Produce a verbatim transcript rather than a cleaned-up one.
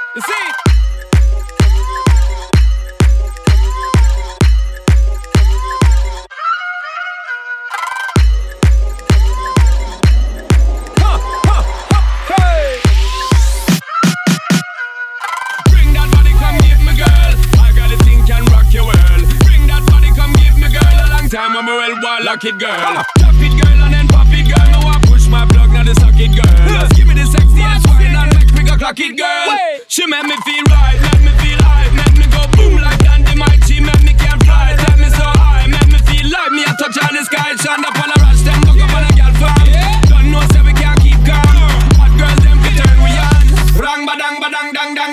You see? Huh, huh, huh, hey. Bring that body, come give me, girl. I got a thing can rock your world. Bring that body, come give me, girl. A long time I'm a well, wall, lock it, girl. Drop it, girl, and then pop it, girl. Now I push my plug, now the socket, girl. Just give me the sexiest wine and make me go clock it, girl. She make me feel